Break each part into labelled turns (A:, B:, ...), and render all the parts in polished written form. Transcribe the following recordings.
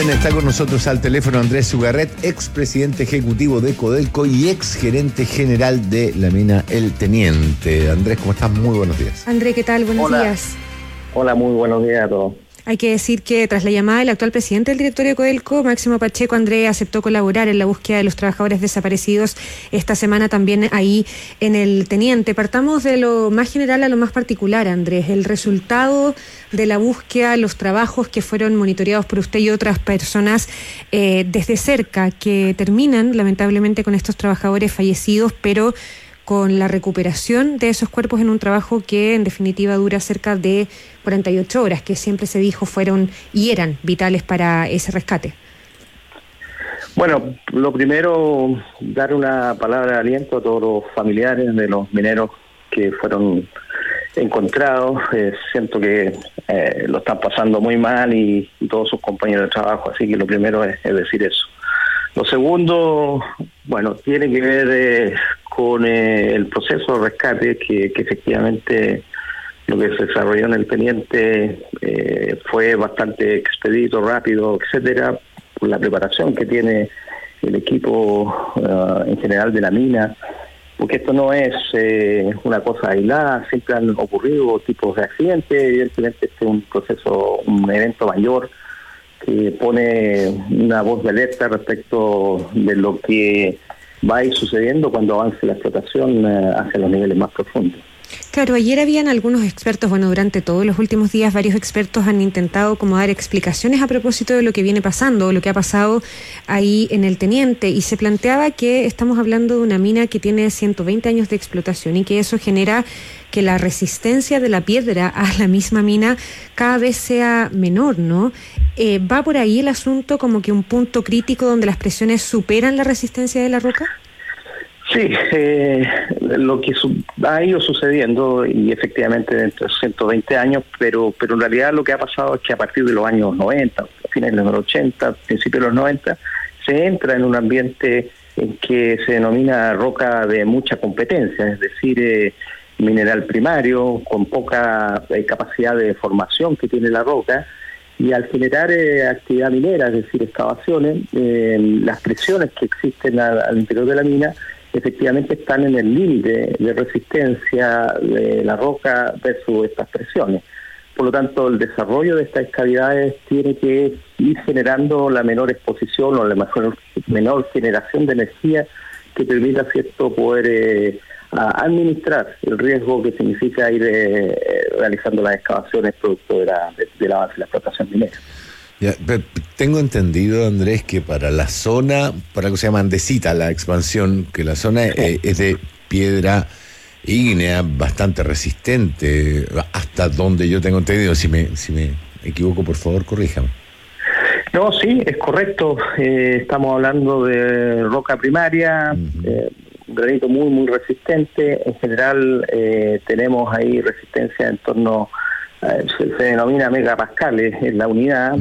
A: Bien, está con nosotros al teléfono Andrés Ugarret, expresidente ejecutivo de Codelco y exgerente general de la mina El Teniente. Andrés, ¿cómo estás? Muy buenos días.
B: Andrés, ¿qué tal? Buenos días.
C: Hola, muy buenos días a todos.
B: Hay que decir que tras la llamada del actual presidente del directorio de Codelco, Máximo Pacheco, Andrés aceptó colaborar en la búsqueda de los trabajadores desaparecidos esta semana también ahí en El Teniente. Partamos de lo más general a lo más particular, Andrés. El resultado de la búsqueda, los trabajos que fueron monitoreados por usted y otras personas desde cerca, que terminan lamentablemente con estos trabajadores fallecidos, pero con la recuperación de esos cuerpos en un trabajo que en definitiva dura cerca de 48 horas, que siempre se dijo fueron y eran vitales para ese rescate.
C: Bueno, lo primero, dar una palabra de aliento a todos los familiares de los mineros que fueron encontrados. Siento que lo están pasando muy mal y todos sus compañeros de trabajo, así que lo primero es decir eso. Lo segundo, bueno, tiene que ver con el proceso de rescate que efectivamente lo que se desarrolló en El Teniente fue bastante expedito, rápido, etcétera, por la preparación que tiene el equipo en general de la mina, porque esto no es una cosa aislada, siempre han ocurrido tipos de accidentes, evidentemente este es un proceso, un evento mayor que pone una voz de alerta respecto de lo que va a ir sucediendo cuando avance la explotación hacia los niveles más profundos.
B: Claro, ayer habían algunos expertos, durante todos los últimos días varios expertos han intentado como dar explicaciones a propósito de lo que viene pasando, lo que ha pasado ahí en El Teniente, y se planteaba que estamos hablando de una mina que tiene 120 años de explotación y que eso genera que la resistencia de la piedra a la misma mina cada vez sea menor, ¿no? ¿Va por ahí el asunto como que un punto crítico donde las presiones superan la resistencia de la roca?
C: Sí, lo que ha ido sucediendo y efectivamente dentro de 120 años, pero en realidad lo que ha pasado es que a partir de los años 90, fines de los 80, principios de los 90, se entra en un ambiente en que se denomina roca de mucha competencia, es decir, mineral primario, con poca capacidad de formación que tiene la roca, y al generar actividad minera, es decir, excavaciones, las presiones que existen al interior de la mina efectivamente están en el límite de resistencia de la roca versus estas presiones. Por lo tanto, el desarrollo de estas cavidades tiene que ir generando la menor exposición o la menor generación de energía que permita, ¿cierto?, poder administrar el riesgo que significa ir realizando las excavaciones producto del avance de la explotación minera.
A: Ya, tengo entendido, Andrés, que para la zona, para que se llama andesita la expansión, que la zona es de piedra ígnea bastante resistente, hasta donde yo tengo entendido. Si me equivoco, por favor, corríjame.
C: No, sí, es correcto. Estamos hablando de roca primaria, granito muy, muy resistente. En general tenemos ahí resistencia en torno, se denomina megapascales en la unidad,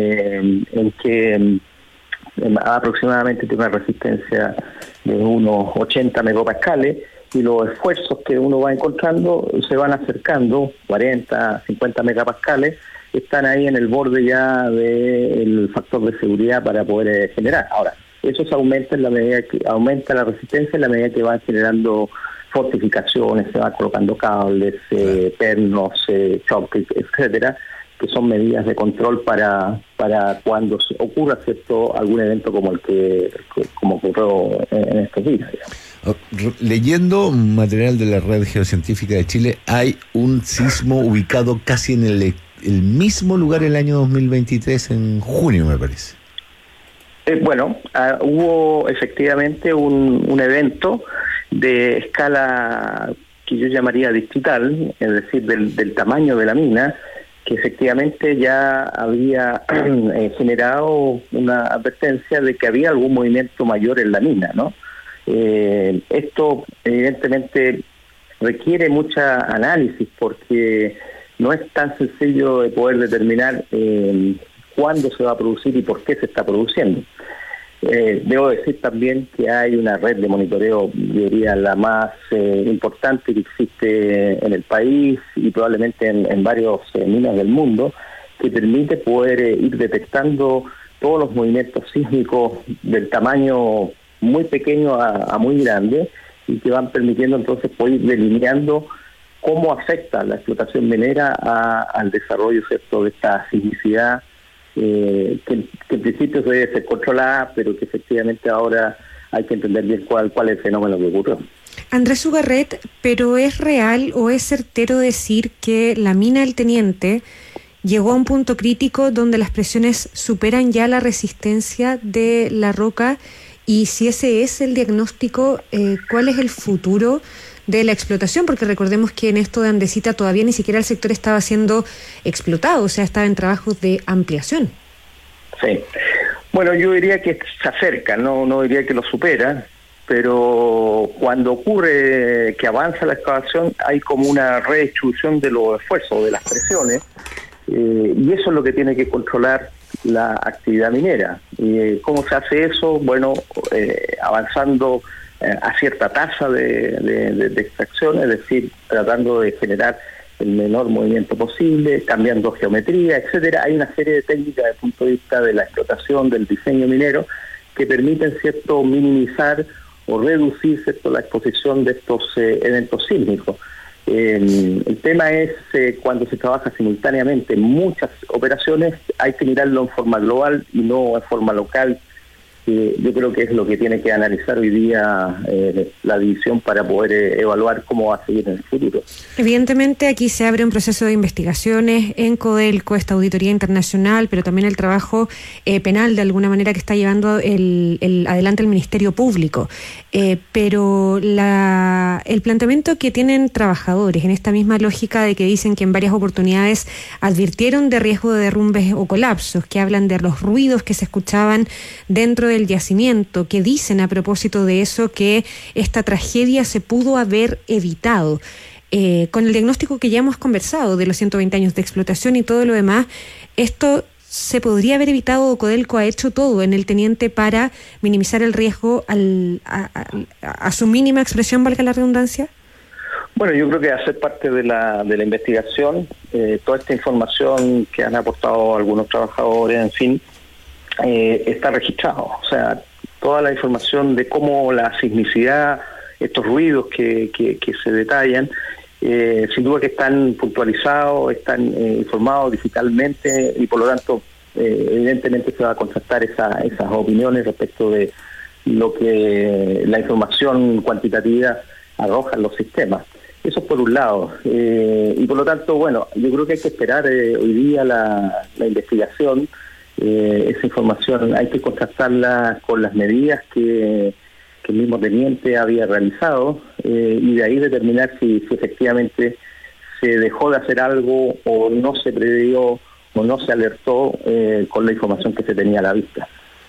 C: en que aproximadamente tiene una resistencia de unos 80 megapascales, y los esfuerzos que uno va encontrando se van acercando, 40, 50 megapascales, están ahí en el borde ya del factor de seguridad para poder generar. Ahora, eso se aumenta en la medida que aumenta la resistencia, en la medida que van generando fortificaciones, se van colocando cables, pernos, choques, etcétera, que son medidas de control para cuando ocurra, ¿cierto?, algún evento como el que ocurrió en estos días, digamos.
A: Leyendo material de la Red Geocientífica de Chile, hay un sismo ubicado casi en el mismo lugar el año 2023, en junio, me parece.
C: Hubo efectivamente un evento de escala que yo llamaría distrital, es decir, del tamaño de la mina, que efectivamente ya había generado una advertencia de que había algún movimiento mayor en la mina, ¿no? Esto evidentemente requiere mucha análisis, porque no es tan sencillo de poder determinar cuándo se va a producir y por qué se está produciendo. Debo decir también que hay una red de monitoreo, diría, la más importante que existe en el país y probablemente en varios minas del mundo, que permite poder ir detectando todos los movimientos sísmicos del tamaño muy pequeño a muy grande, y que van permitiendo entonces poder ir delineando cómo afecta la explotación minera al desarrollo, ¿cierto?, de esta sismicidad que en principio debe ser controlada, pero que efectivamente ahora hay que entender bien cuál es el fenómeno que ocurrió.
B: Andrés Ugarret, ¿pero es real o es certero decir que la mina del Teniente llegó a un punto crítico donde las presiones superan ya la resistencia de la roca? Y si ese es el diagnóstico, ¿cuál es el futuro de la explotación? Porque recordemos que en esto de Andesita todavía ni siquiera el sector estaba siendo explotado, o sea, estaba en trabajos de ampliación.
C: Sí. Bueno, yo diría que se acerca, no diría que lo supera, pero cuando ocurre que avanza la excavación hay como una redistribución de los esfuerzos, de las presiones, y eso es lo que tiene que controlar la actividad minera. ¿Cómo se hace eso? Bueno, avanzando a cierta tasa de extracción, es decir, tratando de generar el menor movimiento posible, cambiando geometría, etcétera. Hay una serie de técnicas desde el punto de vista de la explotación, del diseño minero, que permiten, ¿cierto?, minimizar o reducir, ¿cierto?, la exposición de estos eventos sísmicos. El tema es cuando se trabaja simultáneamente en muchas operaciones, hay que mirarlo en forma global y no en forma local. Yo creo que es lo que tiene que analizar hoy día la división para poder evaluar cómo va a seguir en el futuro.
B: Evidentemente aquí se abre un proceso de investigaciones en Codelco, esta auditoría internacional, pero también el trabajo penal de alguna manera que está llevando adelante el Ministerio Público. Pero el planteamiento que tienen trabajadores en esta misma lógica de que dicen que en varias oportunidades advirtieron de riesgo de derrumbes o colapsos, que hablan de los ruidos que se escuchaban dentro del yacimiento, que dicen a propósito de eso que esta tragedia se pudo haber evitado. Con el diagnóstico que ya hemos conversado de los 120 años de explotación y todo lo demás, esto se podría haber evitado. Codelco ha hecho todo en el Teniente para minimizar el riesgo a su mínima expresión, valga la redundancia.
C: Bueno, yo creo que hacer parte de la investigación, toda esta información que han aportado algunos trabajadores, en fin, está registrado. O sea, toda la información de cómo la sismicidad, estos ruidos que se detallan, sin duda que están puntualizados, están informados digitalmente, y por lo tanto evidentemente se va a contrastar esas opiniones respecto de lo que la información cuantitativa arroja en los sistemas. Eso por un lado, y por lo tanto, bueno, yo creo que hay que esperar hoy día la investigación. Esa información hay que contrastarla con las medidas que el mismo teniente había realizado, y de ahí determinar si efectivamente se dejó de hacer algo o no se previó o no se alertó con la información que se tenía a la vista.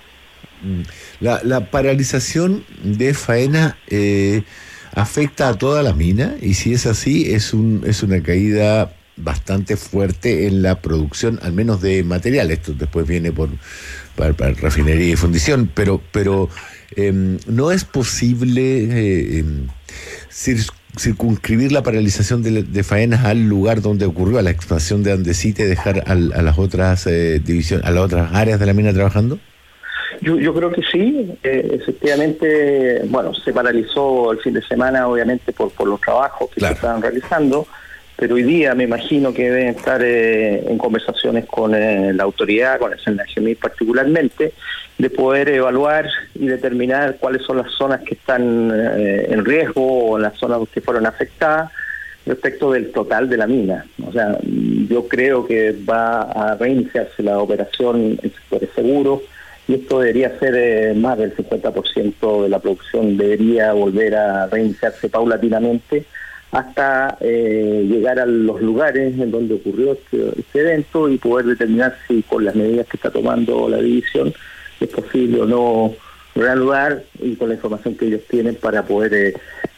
A: La paralización de faena afecta a toda la mina, y si es así, es una caída bastante fuerte en la producción, al menos de material. Esto después viene para refinería y fundición, pero no es posible circunscribir la paralización de faenas al lugar donde ocurrió, a la expansión de Andesita, y dejar a las otras divisiones, a las otras áreas de la mina trabajando.
C: Yo creo que sí, efectivamente. Bueno, se paralizó el fin de semana, obviamente, por los trabajos que se estaban realizando, pero hoy día me imagino que deben estar en conversaciones con la autoridad, con el SENAGEMIR particularmente, de poder evaluar y determinar cuáles son las zonas que están en riesgo o las zonas que fueron afectadas respecto del total de la mina. O sea, yo creo que va a reiniciarse la operación en sectores seguros, y esto debería ser más del 50% de la producción, debería volver a reiniciarse paulatinamente hasta llegar a los lugares en donde ocurrió este evento y poder determinar si con las medidas que está tomando la división es posible o no reanudar, y con la información que ellos tienen para poder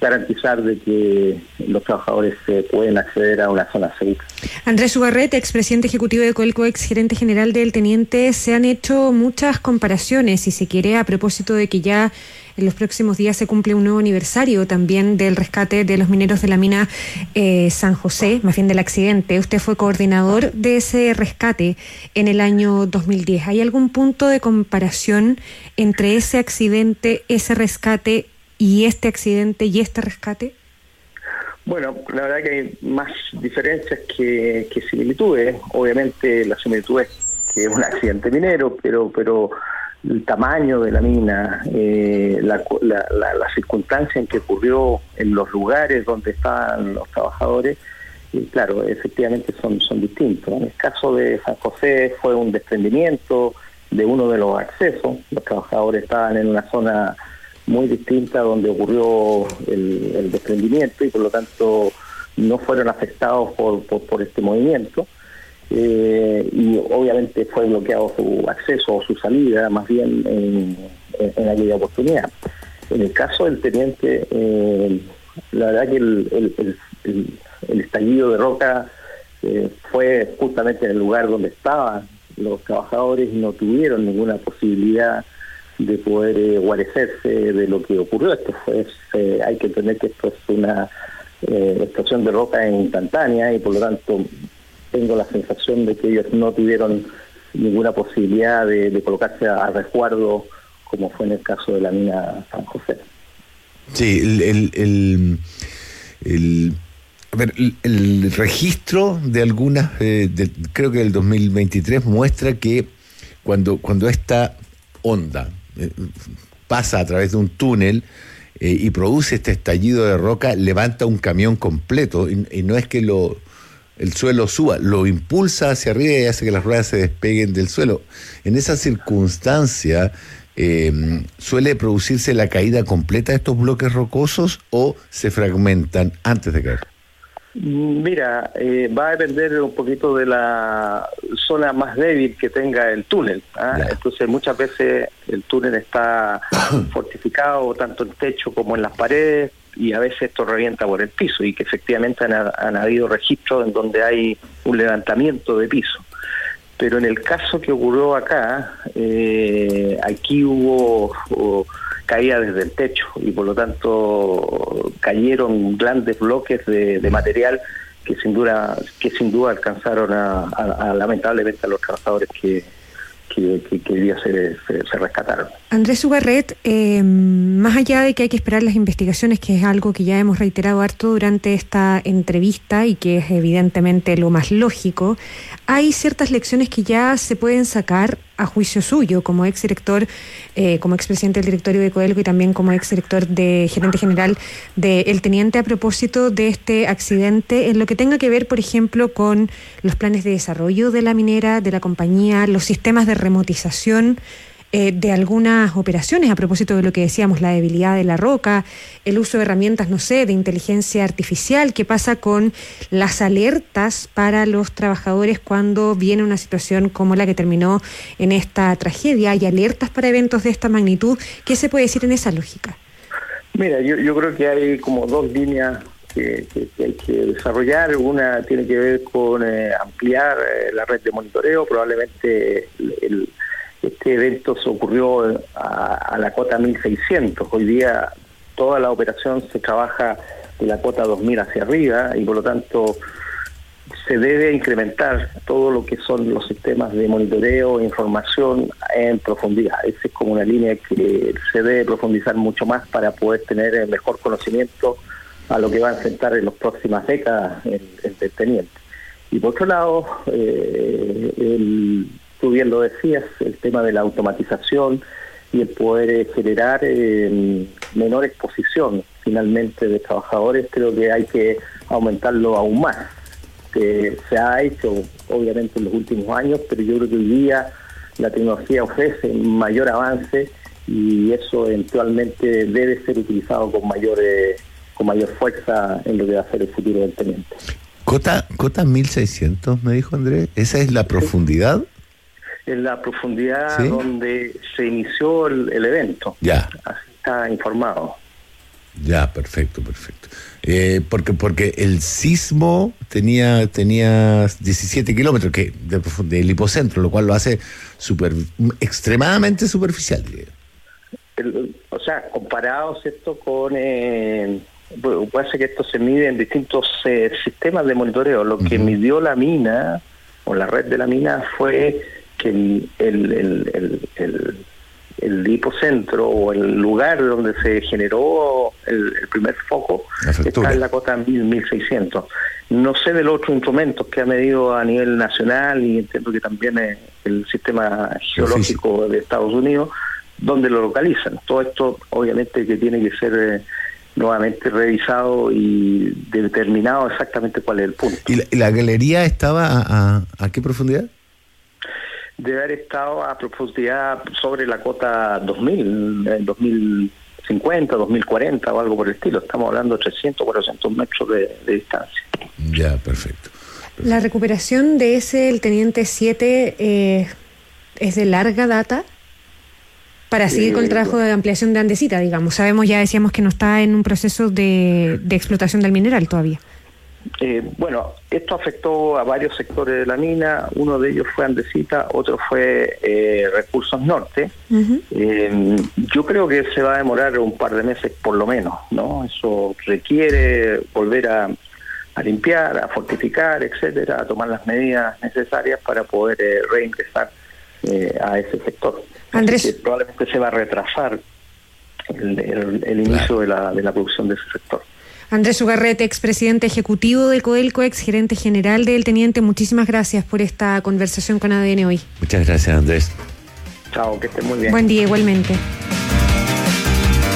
C: garantizar de que los trabajadores pueden acceder a una zona segura.
B: Andrés Ugarret, expresidente ejecutivo de Codelco, exgerente general del Teniente, se han hecho muchas comparaciones, si se quiere, a propósito de que ya en los próximos días se cumple un nuevo aniversario también del rescate de los mineros de la mina San José, más bien del accidente. Usted fue coordinador de ese rescate en el año 2010. ¿Hay algún punto de comparación entre ese accidente, ese rescate y este accidente y este rescate?
C: Bueno, la verdad que hay más diferencias que similitudes. Obviamente la similitud es que es un accidente minero, pero el tamaño de la mina, la circunstancia en que ocurrió, en los lugares donde estaban los trabajadores, y claro, efectivamente son distintos. En el caso de San José fue un desprendimiento de uno de los accesos. Los trabajadores estaban en una zona muy distinta donde ocurrió el desprendimiento y por lo tanto no fueron afectados por este movimiento. Y obviamente fue bloqueado su acceso o su salida, más bien en aquella oportunidad. En el caso del teniente, la verdad que el estallido de roca fue justamente en el lugar donde estaban los trabajadores y no tuvieron ninguna posibilidad de poder guarecerse de lo que ocurrió. Hay que entender que esto es una explosión de roca instantánea y por lo tanto tengo la sensación de que ellos no tuvieron ninguna posibilidad de colocarse a resguardo como fue en el caso de la mina San José.
A: Sí, el registro de algunas, creo que el 2023 muestra que cuando esta onda pasa a través de un túnel y produce este estallido de roca, levanta un camión completo y no es que el suelo suba, lo impulsa hacia arriba y hace que las ruedas se despeguen del suelo. En esa circunstancia, ¿suele producirse la caída completa de estos bloques rocosos o se fragmentan antes de caer?
C: Mira, va a depender un poquito de la zona más débil que tenga el túnel. Entonces muchas veces el túnel está fortificado tanto en el techo como en las paredes y a veces esto revienta por el piso y que efectivamente han habido registros en donde hay un levantamiento de piso. Pero en el caso que ocurrió acá, aquí hubo caída desde el techo y por lo tanto cayeron grandes bloques de material que sin duda alcanzaron lamentablemente a los trabajadores que hoy día se rescataron.
B: Andrés Ugarret, más allá de que hay que esperar las investigaciones, que es algo que ya hemos reiterado harto durante esta entrevista y que es evidentemente lo más lógico, hay ciertas lecciones que ya se pueden sacar a juicio suyo como exdirector, como expresidente del directorio de Codelco y también como exdirector de gerente general del Teniente a propósito de este accidente, en lo que tenga que ver, por ejemplo, con los planes de desarrollo de la minera, de la compañía, los sistemas de remotización de algunas operaciones, a propósito de lo que decíamos, la debilidad de la roca, el uso de herramientas, no sé, de inteligencia artificial, qué pasa con las alertas para los trabajadores cuando viene una situación como la que terminó en esta tragedia. Hay alertas para eventos de esta magnitud. ¿Qué se puede decir en esa lógica?
C: Mira, yo creo que hay como dos líneas que hay que desarrollar. Una tiene que ver con ampliar la red de monitoreo. Probablemente este evento se ocurrió a la cota 1600. Hoy día toda la operación se trabaja de la cota 2000 hacia arriba y por lo tanto se debe incrementar todo lo que son los sistemas de monitoreo e información en profundidad. Esa es como una línea que se debe profundizar mucho más para poder tener el mejor conocimiento a lo que va a enfrentar en las próximas décadas el teniente. Y por otro lado, tú bien lo decías, el tema de la automatización y el poder generar menor exposición finalmente de trabajadores, creo que hay que aumentarlo aún más. Que se ha hecho obviamente en los últimos años, pero yo creo que hoy día la tecnología ofrece mayor avance y eso eventualmente debe ser utilizado con mayor fuerza en lo que va a ser el futuro del teniente.
A: Cota 1600, me dijo Andrés, ¿esa es la profundidad?
C: En la profundidad, ¿sí?,
A: ¿Sí?
C: donde se inició el evento.
A: Ya.
C: Así está informado.
A: Ya, perfecto. Porque el sismo tenía 17 kilómetros del hipocentro, lo cual lo hace extremadamente superficial, diría.
C: O sea, comparado, ¿cierto?, con... puede ser que esto se mide en distintos sistemas de monitoreo. Lo que midió la mina, o la red de la mina, fue que el hipocentro o el lugar donde se generó el primer foco está en la cota 1600. No sé de los otros instrumentos que ha medido a nivel nacional, y entiendo que también el sistema geológico de Estados Unidos, donde lo localizan. Todo esto obviamente que tiene que ser nuevamente revisado y determinado exactamente cuál es el punto.
A: ¿Y la galería estaba a qué profundidad?
C: Debe haber estado a profundidad sobre la cota 2000, 2050, 2040 o algo por el estilo. Estamos hablando de 300, 400 metros de distancia.
A: Ya, perfecto.
B: La recuperación de el Teniente 7 es de larga data para seguir con el trabajo de ampliación de Andesita, digamos. Decíamos que no está en un proceso de explotación del mineral todavía.
C: Bueno, esto afectó a varios sectores de la mina. Uno de ellos fue Andesita, otro fue Recursos Norte. Yo creo que se va a demorar un par de meses por lo menos, ¿no? Eso requiere volver a limpiar, a fortificar, etcétera, a tomar las medidas necesarias para poder reingresar a ese sector.
B: Andrés,
C: probablemente se va a retrasar el inicio de la producción de ese sector.
B: Andrés Ugarrete, expresidente ejecutivo de Codelco, exgerente general del Teniente, muchísimas gracias por esta conversación con ADN hoy.
A: Muchas gracias, Andrés.
C: Chao, que esté muy bien.
B: Buen día, igualmente.